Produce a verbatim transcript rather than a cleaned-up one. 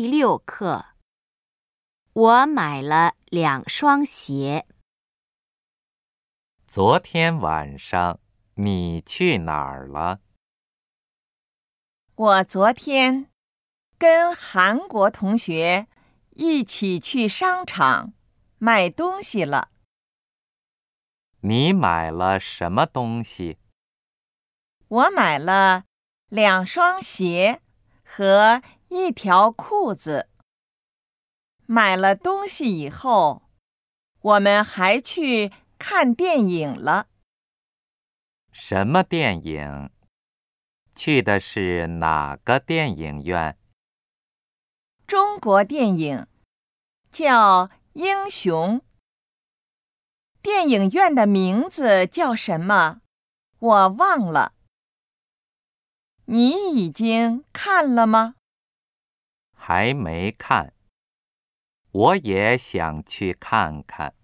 第六课。我买了两双鞋。 昨天晚上你去哪儿了？ 我昨天跟韩国同学一起去商场买东西了。 你买了什么东西？ 我买了两双鞋和一条裤子。买了东西以后，我们还去看电影了。 什么电影？去的是哪个电影院？ 中国电影，叫《英雄》。电影院的名字叫什么？我忘了。你已经看了吗？ 还没看。我也想去看看。